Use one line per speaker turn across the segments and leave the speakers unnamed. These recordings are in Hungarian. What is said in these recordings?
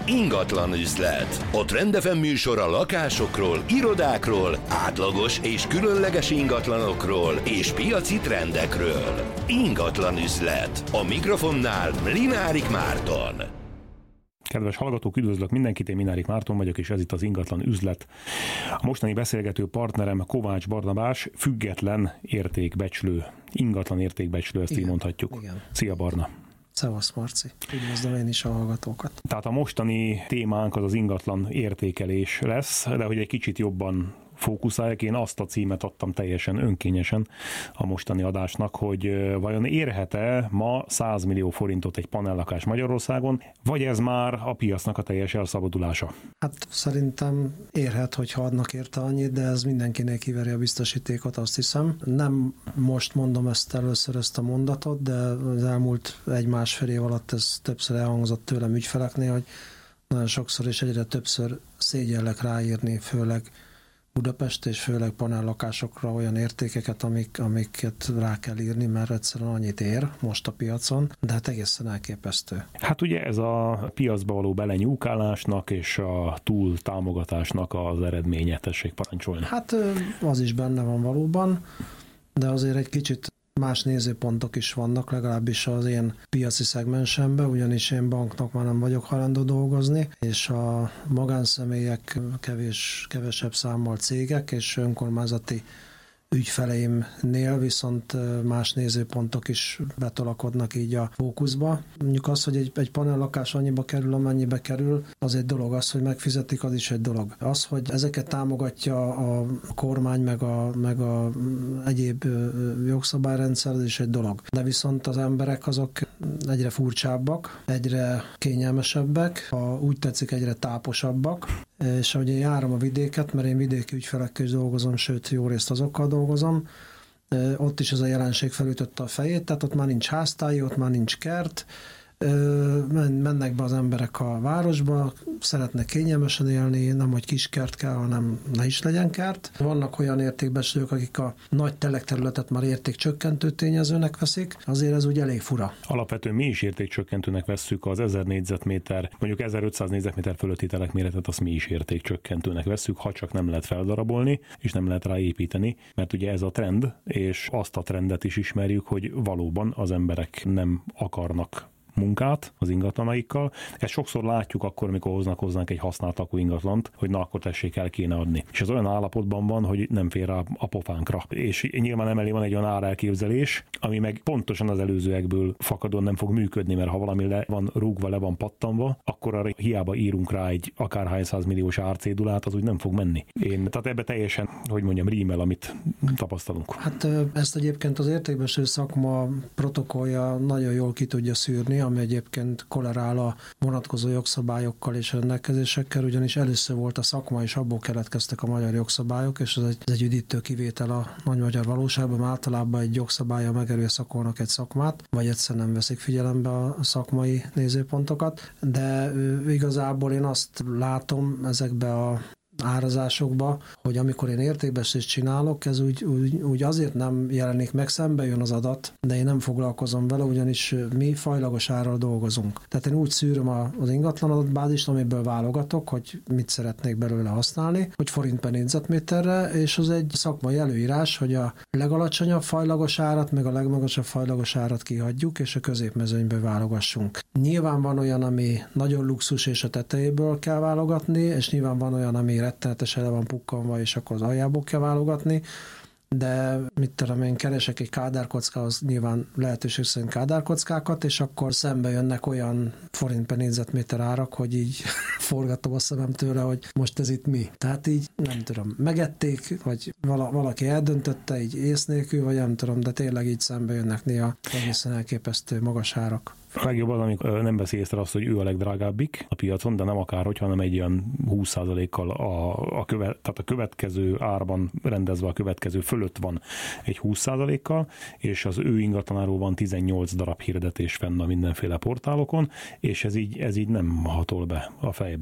Ingatlan üzlet. A Trend FM műsor a lakásokról, irodákról, átlagos és különleges ingatlanokról és piaci trendekről. Ingatlan üzlet. A mikrofonnál Minárik Márton.
Kedves hallgatók, üdvözlök mindenkit, én Minárik Márton vagyok, és ez itt az Ingatlan üzlet. A mostani beszélgető partnerem Kovács Barnabás, független értékbecslő, ingatlan értékbecslő, ezt így mondhatjuk. Igen. Szia Barna!
Szevasz Marci, üdvözlöm én is a hallgatókat.
Tehát a mostani témánk az ingatlan értékelés lesz, de hogy egy kicsit jobban fókuszáljak, én azt a címet adtam teljesen önkényesen a mostani adásnak, hogy vajon érhet-e ma 100 millió forintot egy panellakás Magyarországon, vagy ez már a piacnak a teljes elszabadulása?
Hát szerintem érhet, hogyha adnak érte annyit, de ez mindenkinek kiveri a biztosítékot, azt hiszem. Nem most mondom először ezt a mondatot, de az elmúlt egy-másfél év alatt ez többször elhangzott tőlem ügyfeleknél, hogy nagyon sokszor és egyre többször szégyellek ráírni, főleg Budapest és főleg panellakásokra olyan értékeket, amiket rá kell írni, mert egyszerűen annyit ér most a piacon, de hát egészen elképesztő.
Hát ugye ez a piacba való belenyúkálásnak és a túl támogatásnak az eredménye, tessék parancsolni.
Hát az is benne van valóban, de azért egy kicsit más nézőpontok is vannak, legalábbis az én piaci szegmensemben, ugyanis én banknak már nem vagyok hajlandó dolgozni, és a magánszemélyek kevesebb számmal cégek és önkormányzati ügyfeleimnél viszont más nézőpontok is betolakodnak így a fókuszba. Mondjuk az, hogy egy panellakás annyiba kerül, amennyibe kerül, az egy dolog, az, hogy megfizetik, az is egy dolog. Az, hogy ezeket támogatja a kormány, meg a egyéb jogszabályrendszer, az is egy dolog. De viszont az emberek azok egyre furcsábbak, egyre kényelmesebbek, ha úgy tetszik, egyre táposabbak, és ahogy én járom a vidéket, mert én vidéki ügyfelekkel is dolgozom, sőt jó részt azokkal dolgozom, ott is ez a jelenség felütötte a fejét, tehát ott már nincs háztály, ott már nincs kert, mennek be az emberek a városba, szeretnek kényelmesen élni, nem hogy kis kert kell, hanem ne is legyen kert. Vannak olyan értékbecslők, akik a nagy telekterületet már értékcsökkentő tényezőnek veszik, azért ez úgy elég fura.
Alapvetően mi is értékcsökkentőnek vesszük az 1000 négyzetméter, mondjuk 1500 négyzetméter fölötti telekméretet, azt mi is értékcsökkentőnek vesszük, ha csak nem lehet feldarabolni, és nem lehet ráépíteni, mert ugye ez a trend, és azt a trendet is ismerjük, hogy valóban az emberek nem akarnak munkát az ingatlanaikkal. Ezt sokszor látjuk akkor, amikor hoznak hozzánk egy használt lakó ingatlant, hogy na akkor tessék, el kéne adni. És ez olyan állapotban van, hogy nem fér rá a pofánkra. És nyilván emellé van egy olyan árelképzelés, ami meg pontosan az előzőekből fakadóan nem fog működni, mert ha valami le van rúgva, le van pattanva, akkor arra hiába írunk rá egy akárhány 100 milliós árcédulát, az úgy nem fog menni. Tehát ebbe teljesen, hogy mondjam, rímel, amit tapasztalunk.
Hát ezt egyébként az értékbecslő szakma protokollja nagyon jól ki tudja szűrni, ami egyébként korrelál a vonatkozó jogszabályokkal és rendelkezésekkel, ugyanis először volt a szakma, és abból keletkeztek a magyar jogszabályok, és ez egy üdítő kivétel a nagy magyar valóságban. Általában egy jogszabálya megerőszakolnak egy szakmát, vagy egyszer nem veszik figyelembe a szakmai nézőpontokat, de igazából én azt látom ezekbe a árazásokba, hogy amikor én értékbecslést csinálok, ez úgy azért nem jelenik meg, szembe jön az adat, de én nem foglalkozom vele, ugyanis mi fajlagos árral dolgozunk. Tehát én úgy szűröm az ingatlan adatbázist, amiből válogatok, hogy mit szeretnék belőle használni, hogy forint per négyzetméterre, és az egy szakmai előírás, hogy a legalacsonyabb fajlagos árat, meg a legmagasabb fajlagos árat kihagyjuk, és a középmezőnyből válogassunk. Nyilván van olyan, ami nagyon luxus, és a tetejéből kell válogatni, és nyilván van olyan, ami rettenetesen le van pukkanva, és akkor az aljából kell válogatni, de mit tudom én, keresek egy kádárkockához nyilván lehetőség szerint kádárkockákat, és akkor szembe jönnek olyan forint per négyzetméter árak, hogy így forgatom a szemem tőle, hogy most ez itt mi. Tehát így nem tudom, megették, vagy valaki eldöntötte így ész nélkül, vagy nem tudom, de tényleg így szembe jönnek néha egészen elképesztő magas árak.
A legjobb az, amikor nem veszi észre azt, hogy ő a legdrágábbik a piacon, de nem akárhogy, hanem egy ilyen 20%-kal tehát a következő árban rendezve a következő fölött van egy 20%-kal, és az ő ingatlanáról van 18 darab hirdetés fenn a mindenféle portálokon, és ez így nem hatol be a fejbe.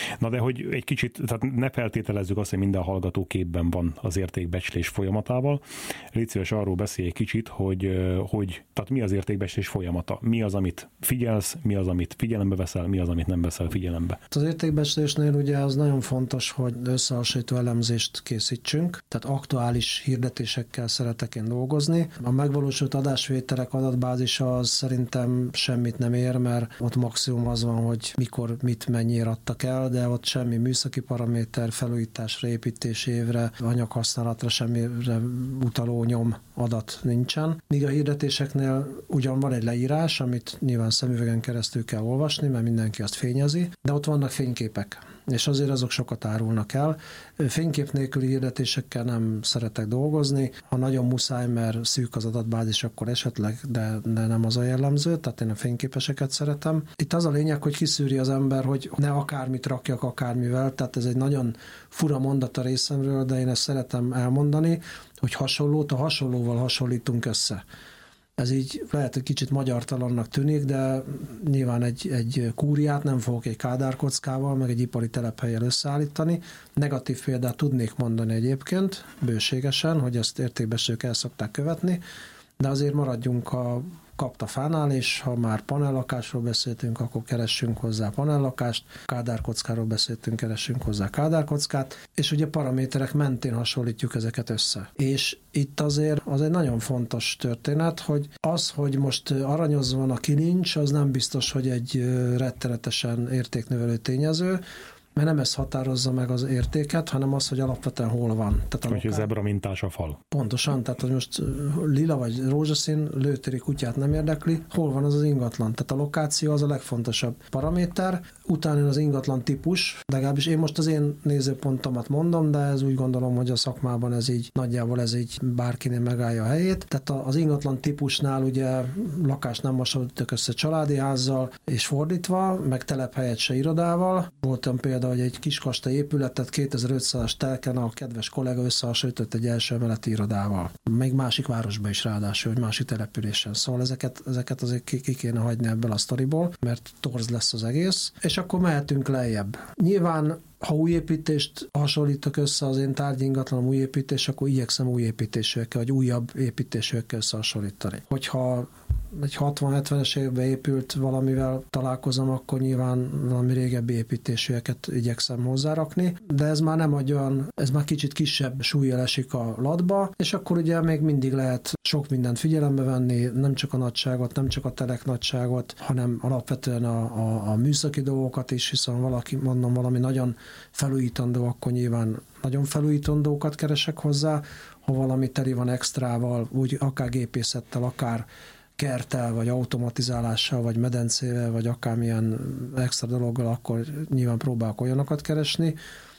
Na de hogy egy kicsit, tehát ne feltételezzük azt, hogy minden hallgató képben van az értékbecslés folyamatával. Légy szíves, arról beszélj egy kicsit, hogy tehát mi az értékbecslés folyamata? Mi az, amit figyelsz, mi az, amit figyelembe veszel, mi az, amit nem veszel figyelembe?
Az értékbecslésnél ugye az nagyon fontos, hogy összehasonlító elemzést készítsünk, tehát aktuális hirdetésekkel szeretek én dolgozni. A megvalósult adásvételek adatbázisa az szerintem semmit nem ér, mert ott maximum az van, hogy mikor mit mennyire adtak el, de ott semmi műszaki paraméter, felújításra, építési évre, anyaghasználatra, semmire utaló nyom adat nincsen. Míg a hirdetéseknél ugyan van egy leírás, amit nyilván szemüvegen keresztül kell olvasni, mert mindenki azt fényezi, de ott vannak fényképek, és azért azok sokat árulnak el. Fénykép nélküli hirdetésekkel nem szeretek dolgozni. Ha nagyon muszáj, mert szűk az adatbázis, akkor esetleg, de nem az a jellemző, tehát én a fényképeseket szeretem. Itt az a lényeg, hogy kiszűri az ember, hogy ne akármit rakjak akármivel, tehát ez egy nagyon fura mondat a részemről, de én ezt szeretem elmondani, hogy hasonlót a hasonlóval hasonlítunk össze. Ez így lehet, hogy kicsit magyartalannak tűnik, de nyilván egy kúriát nem fogok egy kádárkockával, meg egy ipari telephellyel összeállítani. Negatív példát tudnék mondani egyébként, bőségesen, hogy ezt értékbecslők el szokták követni, de azért maradjunk a kaptafánál, és ha már panellakásról beszéltünk, akkor keressünk hozzá panellakást, kádárkockáról beszéltünk, keressünk hozzá kádárkockát, és ugye paraméterek mentén hasonlítjuk ezeket össze. És itt azért az egy nagyon fontos történet, hogy az, hogy most aranyoz van a kilincs, az nem biztos, hogy egy rettenetesen értéknövelő tényező, mert nem ez határozza meg az értéket, hanem az, hogy alapvetően hol van.
Hogy zebra mintás a fal.
Pontosan, tehát hogy most lila vagy rózsaszín lőtéri kutyát nem érdekli, hol van az ingatlan. Tehát a lokáció az a legfontosabb paraméter, utána az ingatlan típus, legalábbis én most az én nézőpontomat mondom, de ez úgy gondolom, hogy a szakmában ez így nagyjából ez így bárkinél megállja a helyét. Tehát az ingatlan típusnál ugye lakást nem hasonlítok össze családi házzal, és fordítva, meg telephelyet se irodával. Voltam például, hogy egy kiskastély épületet 2500-as telken a kedves kollega összehasonlított egy első emeleti irodával. Még másik városban is ráadásul, hogy másik településen. Szóval ezeket azért ki kéne hagyni ebből a sztoriból, mert torz lesz az egész, és akkor mehetünk lejjebb. Nyilván ha új építést hasonlítok össze az én tárgyi ingatlanom új építés, akkor igyekszem új építésűekkel, vagy újabb építésűekkel összehasonlítani. Hogyha egy 60-70-es évben épült valamivel találkozom, akkor nyilván valami régebbi építésűeket igyekszem hozzárakni, de ez már nem olyan, ez már kicsit kisebb súllyal esik a latba, és akkor ugye még mindig lehet sok mindent figyelembe venni, nem csak a nagyságot, nem csak a telek nagyságot, hanem alapvetően a műszaki dolgokat is, hiszen valami nagyon felújítandó, akkor nyilván nagyon felújítandókat keresek hozzá, ha valami teli van extrával, úgy akár gépészettel, akár kerttel, vagy automatizálással, vagy medencével, vagy akármilyen extra dologgal, akkor nyilván próbálok olyanokat keresni.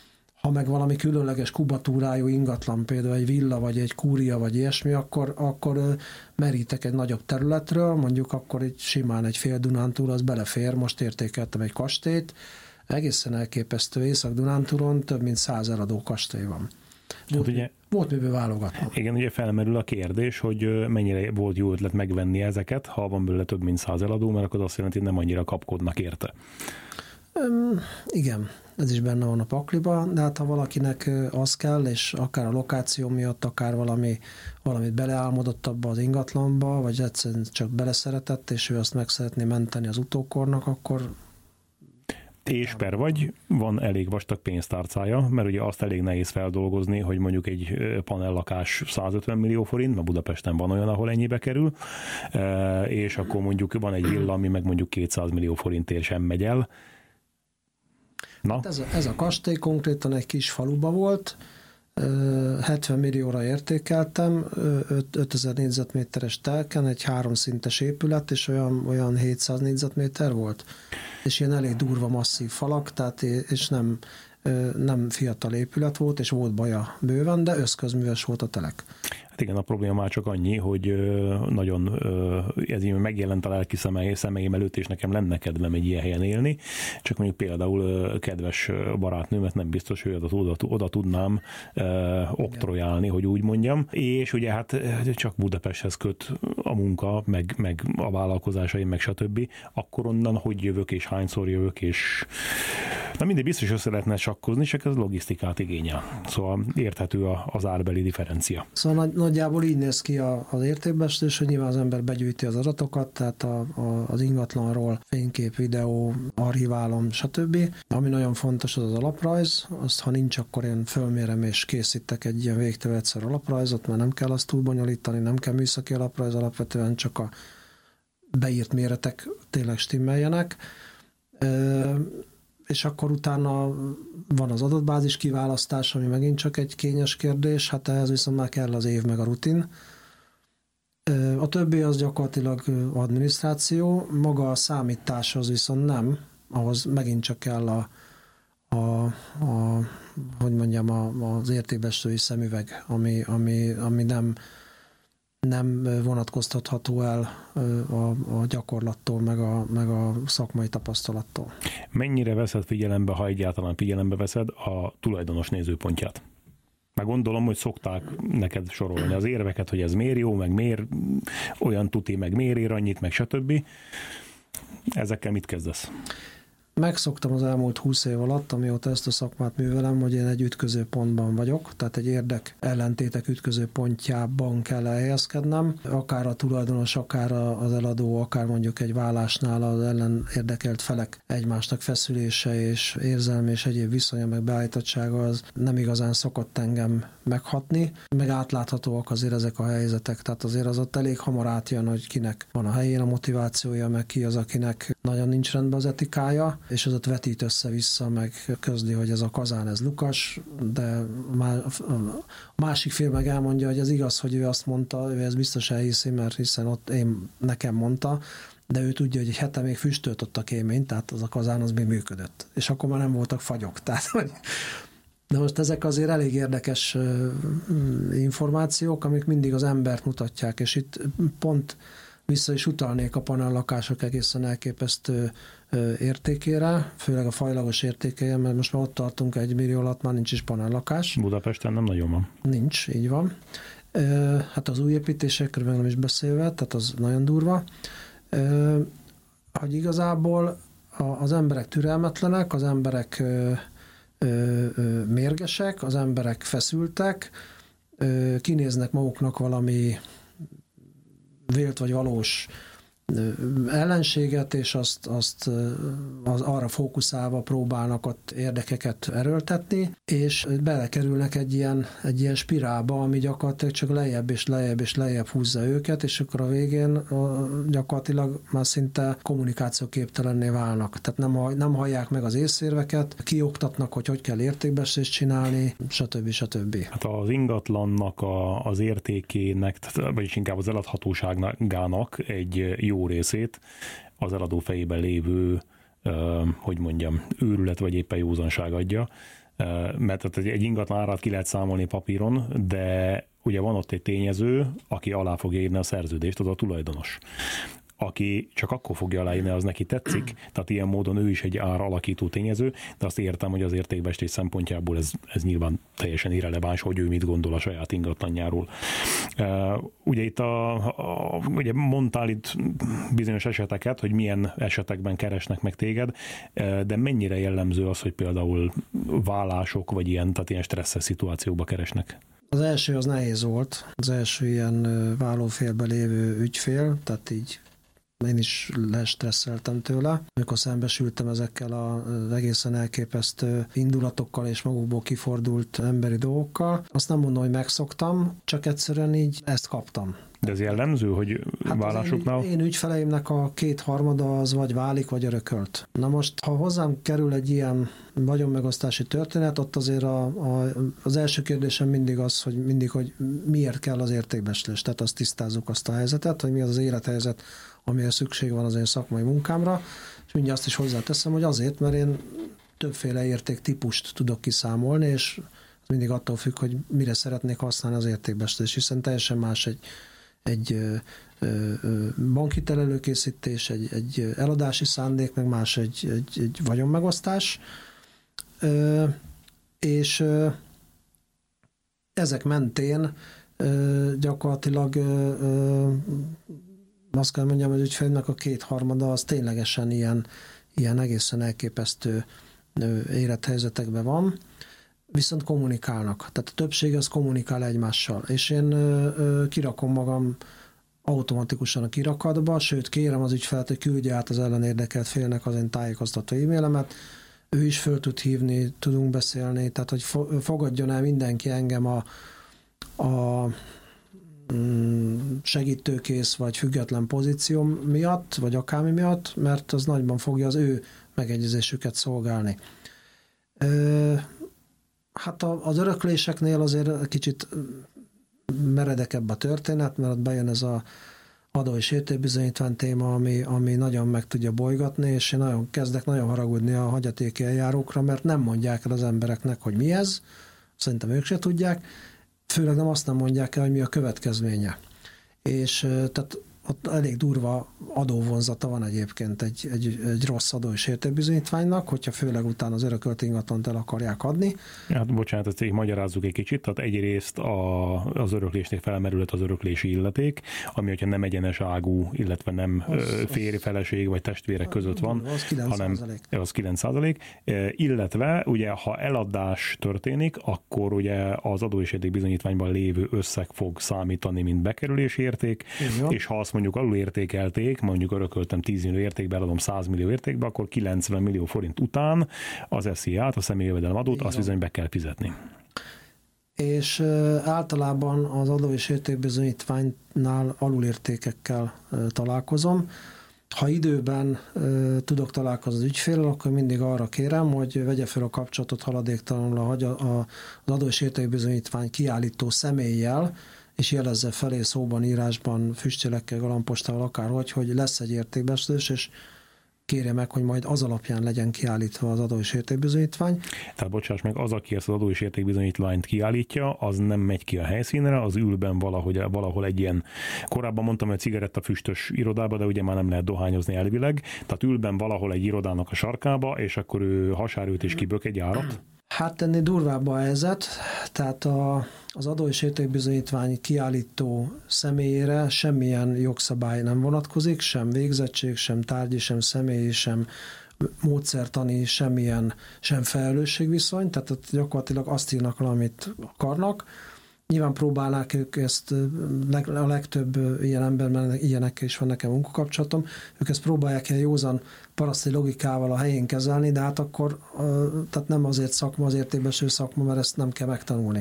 Ha meg valami különleges kubatúrájú ingatlan, például egy villa, vagy egy kúria, vagy ilyesmi, akkor merítek egy nagyobb területről, mondjuk akkor egy simán egy fél Dunántúl, az belefér, most értékeltem egy kastélyt, egészen elképesztő Észak-Dunántúlon több mint 100 eladó kastély van. Volt miből válogatni.
Igen, ugye felmerül a kérdés, hogy mennyire volt jó ötlet megvenni ezeket, ha van belőle több mint 100 eladó, mert akkor azt jelenti, hogy nem annyira kapkodnak érte.
Igen, ez is benne van a pakliba, de hát ha valakinek az kell, és akár a lokáció miatt, akár valamit beleálmodott abba az ingatlanba, vagy egyszerűen csak beleszeretett, és ő azt meg szeretné menteni az utókornak, akkor
Ésper vagy, van elég vastag pénztárcája, mert ugye azt elég nehéz feldolgozni, hogy mondjuk egy panellakás 150 millió forint, mert Budapesten van olyan, ahol ennyibe kerül, és akkor mondjuk van egy villa, ami meg mondjuk 200 millió forintért sem megy el. Na?
Hát ez a kastély konkrétan egy kis faluba volt, 70 millióra értékeltem, 5000 négyzetméteres telken, egy 3 szintes épület, és olyan 700 négyzetméter volt. És ilyen elég durva, masszív falak, tehát, és nem fiatal épület volt, és volt baja bőven, de összközműves volt a telek.
Hát igen, a probléma már csak annyi, hogy nagyon ez így megjelent a lelki szemeim előtt, és nekem lenne kedvem egy ilyen helyen élni, csak mondjuk például kedves barátnőmet nem biztos, hogy oda tudnám oktrojálni, hogy úgy mondjam, és ugye hát csak Budapesthez köt a munka, meg a vállalkozásaim, meg stb., akkor onnan hogy jövök, és hányszor jövök, és na mindegy, biztos össze lehetne sakkozni, csak ez logisztikát igényel. Szóval érthető az árbeli differencia.
Szóval nagyjából így néz ki az értékbeeslés, hogy nyilván az ember begyűjti az adatokat, tehát az ingatlanról fénykép, videó, archiválom, stb. Ami nagyon fontos, az alaprajz. Azt, ha nincs, akkor én fölmérem és készítek egy ilyen végtelen egyszer alaprajzot, mert nem kell azt túl bonyolítani, nem kell műszaki alaprajz, alapvetően csak a beírt méretek tényleg stimmeljenek. És akkor utána van az adatbázis kiválasztás, ami megint csak egy kényes kérdés, hát ehhez viszont már kell az év meg a rutin. A többi az gyakorlatilag adminisztráció, maga a számítás az viszont nem, ahhoz megint csak kell az értékbeeslői szemüveg, ami nem vonatkoztatható el a gyakorlattól, meg a szakmai tapasztalattól.
Mennyire veszed figyelembe, ha egyáltalán figyelembe veszed a tulajdonos nézőpontját? Már gondolom, hogy szokták neked sorolni az érveket, hogy ez miért jó, meg miért olyan tuti, meg miért ér annyit, meg stb. Ezekkel mit kezdesz?
Megszoktam az elmúlt 20 év alatt, amióta ezt a szakmát művelem, hogy én egy ütközőpontban vagyok, tehát egy érdek ellentétek ütközőpontjában kell elhelyezkednem. Akár a tulajdonos, akár az eladó, akár mondjuk egy vállásnál az ellen érdekelt felek egymásnak feszülése és érzelmi és egyéb viszonya meg beállítottsága az nem igazán szokott engem meghatni, meg átláthatóak azért ezek a helyzetek, tehát azért az ott elég hamar átjön, hogy kinek van a helyén a motivációja, meg ki az, akinek nagyon nincs rendben az etikája, és az ott vetít össze-vissza, meg közli, hogy ez a kazán, ez Lukas, de a másik fél meg elmondja, hogy ez igaz, hogy ő azt mondta, ő ezt biztos elhiszi, mert hiszen ott nekem mondta, de ő tudja, hogy egy hete még füstölt ott a kémény, tehát az a kazán az még működött. És akkor már nem voltak fagyok. Tehát, de most ezek azért elég érdekes információk, amik mindig az embert mutatják, és itt pont vissza is utalnék a panellakások egészen elképesztő értékére, főleg a fajlagos értékeje, mert most már ott tartunk 1 millió alatt, már nincs is panellakás.
Budapesten nem nagyon van.
Nincs, így van. Hát az új építésekről nem is beszélve, tehát az nagyon durva. Hogy igazából az emberek türelmetlenek, az emberek mérgesek, az emberek feszültek, kinéznek maguknak valami vélt vagy valós ellenséget, és azt arra fókuszálva próbálnak ott érdekeket erőltetni, és belekerülnek egy ilyen spirálba, ami gyakorlatilag csak lejjebb és lejjebb és lejjebb húzza őket, és akkor a végén gyakorlatilag már szinte kommunikációképtelenné válnak. Tehát nem hallják meg az észérveket, kioktatnak, hogy kell értékbeeslést csinálni, stb. Hát
az ingatlannak az értékének, vagyis inkább az eladhatóságának egy jó részét az eladó fejében lévő, őrület vagy éppen józanság adja, mert egy ingatlan árát ki lehet számolni papíron, de ugye van ott egy tényező, aki alá fogja írni a szerződést, az a tulajdonos. Aki csak akkor fogja aláírni, az neki tetszik, tehát ilyen módon ő is egy ár alakító tényező, de azt értem, hogy az értékbeeslés szempontjából ez nyilván teljesen irreleváns, hogy ő mit gondol a saját ingatlanjáról. Ugye itt ugye mondtál itt bizonyos eseteket, hogy milyen esetekben keresnek meg téged, de mennyire jellemző az, hogy például vállások vagy ilyen stresszes szituációkba keresnek?
Az első az nehéz volt, az első ilyen vállófélben lévő ügyfél, tehát így én is lestresszeltem tőle, amikor szembesültem ezekkel az egészen elképesztő indulatokkal és magukból kifordult emberi dolgokkal. Azt nem mondom, hogy megszoktam, csak egyszerűen így ezt kaptam.
De ez jellemző, hogy vállásoknál?
Én ügyfeleimnek a 2/3 az vagy válik, vagy örökölt. Na most, ha hozzám kerül egy ilyen vagyonmegosztási történet, ott azért az első kérdésem mindig az, hogy miért kell az értékbeeslés. Tehát azt tisztázzuk azt a helyzetet, hogy mi az élethelyzet, amire szükség van az én szakmai munkámra, és mindjárt azt is hozzáteszem, hogy azért, mert én többféle értéktípust tudok kiszámolni, és mindig attól függ, hogy mire szeretnék használni az értékbeeslés, hiszen teljesen más egy bankhitelelőkészítés, egy eladási szándék, meg más egy vagyonmegosztás, és ezek mentén gyakorlatilag azt kell mondjam, hogy az ügyfélnek a 2/3 az ténylegesen ilyen egészen elképesztő élethelyzetekben van, viszont kommunikálnak. Tehát a többség az kommunikál egymással. És én kirakom magam automatikusan a kirakatba, sőt kérem az ügyfelet, hogy küldje át az ellenérdekelt félnek az én tájékoztató e-mailemet, ő is föl tud hívni, tudunk beszélni, tehát hogy fogadjon el mindenki engem a segítőkész vagy független pozíció miatt, vagy akármi miatt, mert az nagyban fogja az ő megegyezésüket szolgálni. Hát az örökléseknél azért kicsit meredekebb a történet, mert ott bejön ez a adó- és értékbizonyítvány téma, ami nagyon meg tudja bolygatni, és én kezdek nagyon haragudni a hagyatéki eljárókra, mert nem mondják el az embereknek, hogy mi ez, szerintem ők se tudják, főleg nem mondják el, hogy mi a következménye. És tehát ott elég durva adóvonzata van egyébként egy rossz adó- és értékbizonyítványnak, hogyha főleg utána az örökölt ingatlant el akarják adni.
Hát bocsánat, ezt így magyarázzuk egy kicsit, tehát egyrészt az öröklésnél felmerült az öröklési illeték, ami hogyha nem egyenes ágú, illetve nem férj, feleség vagy testvérek között van,
az 9%.
hanem az 9%, illetve ugye ha eladás történik, akkor ugye az adó- és értékbizonyítványban lévő összeg fog számítani, mint bekerülési érték, és ha azt mondjuk alulértékelték, mondjuk örököltem 10 millió értékbe, eladom 100 millió értékbe, akkor 90 millió forint után az SZIA-t, a személyi jövedelemadót, azt bizony be kell fizetni.
És általában az adó- és értékbizonyítványnál alulértékekkel találkozom. Ha időben tudok találkozni az ügyféllel, akkor mindig arra kérem, hogy vegye fel a kapcsolatot haladéktalanul az adó- és értékbizonyítvány kiállító személlyel, és jelezze felé szóban, írásban, füstjelekkel, galampostával, akárhogy, hogy lesz egy értékbecslés, és kérje meg, hogy majd az alapján legyen kiállítva az adó- és értékbizonyítvány.
Tehát bocsáss meg, az, aki ezt az adó- és értékbizonyítványt kiállítja, az nem megy ki a helyszínre, az ülben valahol egy ilyen, korábban mondtam, hogy cigarettafüstös irodába, de ugye már nem lehet dohányozni elvileg, tehát ülben valahol egy irodának a sarkába, és akkor ő hasárült és kibök egy árat.
Hát ennél durvább a helyzet, tehát az adó- és értékbizonyítvány kiállító személyére semmilyen jogszabály nem vonatkozik, sem végzettség, sem tárgyi, sem személyi, sem módszertani, sem felelősségviszony, tehát ott gyakorlatilag azt írnak, amit akarnak. Nyilván próbálnák ők ezt, a legtöbb ilyen emberben, ilyenekkel is van nekem munkakapcsolatom, ők ezt próbálják ilyen józan paraszti logikával a helyén kezelni, de hát akkor tehát nem azért szakma, az értékbecslő szakma, mert ezt nem kell megtanulni.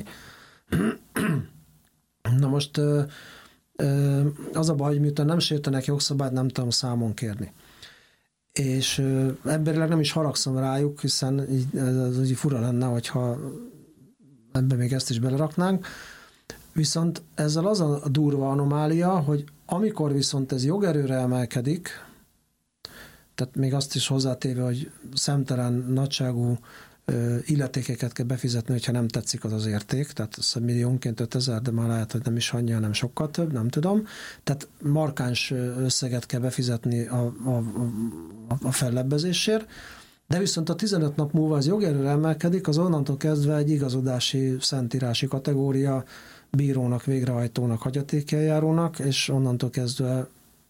Na most az a baj, hogy miután nem sértenek jogszabályt, nem tudom számon kérni. És emberileg nem is haragszom rájuk, hiszen ez úgy fura lenne, hogyha ebben még ezt is beleraknánk. Viszont ezzel az a durva anomália, hogy amikor viszont ez jogerőre emelkedik, tehát még azt is hozzátéve, hogy szemtelen nagyságú illetékeket kell befizetni, hogyha nem tetszik az érték, tehát milliónként 5000, de már lehet, hogy nem is annyi, hanem sokkal több, nem tudom. Tehát markáns összeget kell befizetni a fellebbezésért, de viszont a 15 nap múlva az jogerőre emelkedik, az onnantól kezdve egy igazodási, szentírási kategória, bírónak, végrehajtónak, hagyatékeljárónak, és onnantól kezdve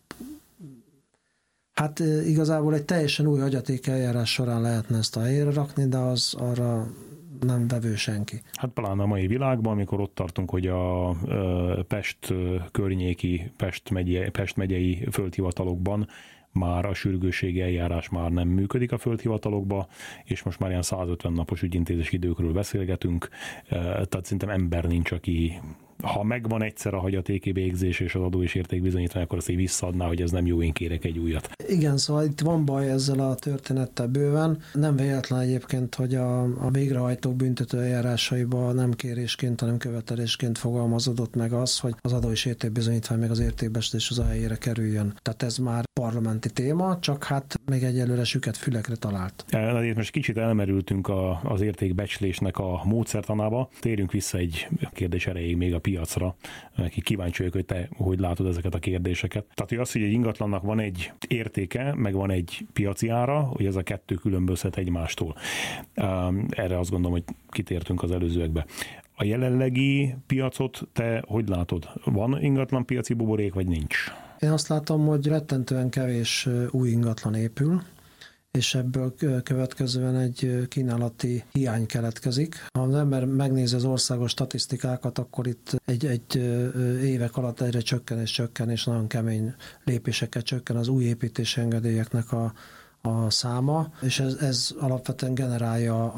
hát igazából egy teljesen új hagyatékeljárás során lehetne ezt a helyére rakni, de az arra nem vevő senki.
Hát pláne a mai világban, amikor ott tartunk, hogy a Pest környéki, Pest megyei földhivatalokban már a sürgősségi eljárás már nem működik a földhivatalokba, és most már ilyen 150 napos ügyintézési időkről beszélgetünk, tehát szerintem ember nincs, aki ha megvan egyszer a hagyatéki végzés és az adó- és értékbizonyítvány, akkor azt így visszaadná, hogy ez nem jó, én kérek egy újat.
Igen, szóval itt van baj ezzel a történettel bőven. Nem véletlen egyébként, hogy a végrehajtók büntető eljárásaiban nem kérésként, hanem követelésként fogalmazódott meg az, hogy az adó- és értékbizonyítvány meg az értékbecslés az a helyére kerüljön. Tehát ez már parlamenti téma, csak hát még egyelőre süket fülekre talált.
Itt most kicsit elmerültünk az értékbecslésnek a módszertanába. Térjünk vissza egy kérdés erejéig még a piacra. Kíváncsi vagyok, hogy te hogy látod ezeket a kérdéseket. Tehát, hogy az, hogy egy ingatlannak van egy értéke, meg van egy piaci ára, hogy ez a kettő különbözhet egymástól. Erre azt gondolom, hogy kitértünk az előzőekbe. A jelenlegi piacot te hogy látod? Van ingatlan piaci buborék, vagy nincs?
Én azt látom, hogy rettentően kevés új ingatlan épül, és ebből következően egy kínálati hiány keletkezik. Ha az ember megnézi az országos statisztikákat, akkor itt egy évek alatt egyre csökken, és nagyon kemény lépéseket csökken az új építési engedélyeknek a száma, és ez alapvetően generálja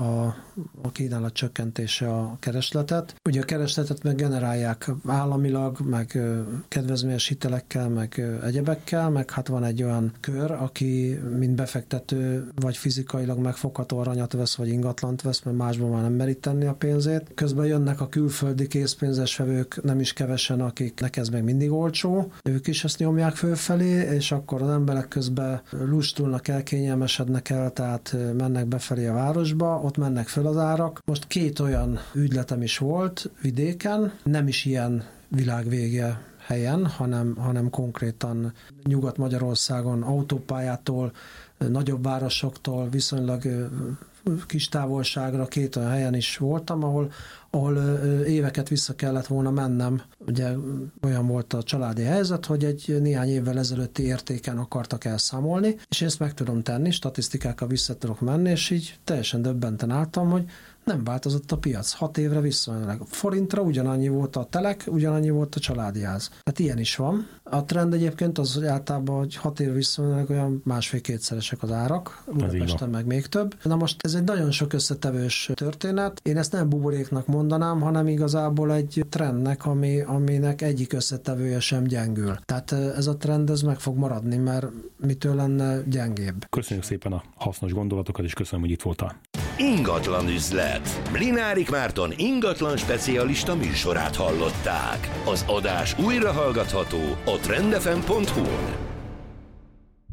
a kínálat csökkentése a keresletet. Ugye a keresletet meg generálják államilag, meg kedvezményes hitelekkel, meg egyebekkel, meg hát van egy olyan kör, aki mint befektető vagy fizikailag megfogható aranyat vesz, vagy ingatlant vesz, mert másban már nem merik tenni a pénzét. Közben jönnek a külföldi készpénzes vevők, nem is kevesen, akiknek ez még mindig olcsó, ők is ezt nyomják fölfelé, és akkor az emberek közben lustulnak el, kényelmesednek el, tehát mennek befelé a városba, ott mennek fel az árak. Most 2 olyan ügyletem is volt vidéken, nem is ilyen világvége helyen, hanem konkrétan Nyugat-Magyarországon autópályától, nagyobb városoktól viszonylag kis távolságra 2 olyan helyen is voltam, ahol éveket vissza kellett volna mennem. Ugye olyan volt a családi helyzet, hogy egy néhány évvel ezelőtti értéken akartak elszámolni, és én ezt meg tudom tenni, statisztikákkal vissza tudok menni, és így teljesen döbbenten álltam, hogy nem változott a piac. 6 évre visszamenőleg. Forintra ugyanannyi volt a telek, ugyanannyi volt a családi ház. Tehát ilyen is van. A trend egyébként az, hogy általában, hogy 6 évre visszamenőleg olyan 1,5-2-szeresek az árak, Budapesten meg még több. Na most ez egy nagyon sok összetevős történet. Én ezt nem buboréknak mondanám, hanem igazából egy trendnek, aminek egyik összetevője sem gyengül. Tehát ez a trend ez meg fog maradni, mert mitől lenne gyengébb.
Köszönjük szépen a hasznos gondolatokat, és köszönöm, hogy itt voltál.
Ingatlan üzlet. Mlinárik Márton ingatlan specialista műsorát hallották. Az adás újra hallgatható a trendfm.hu-n.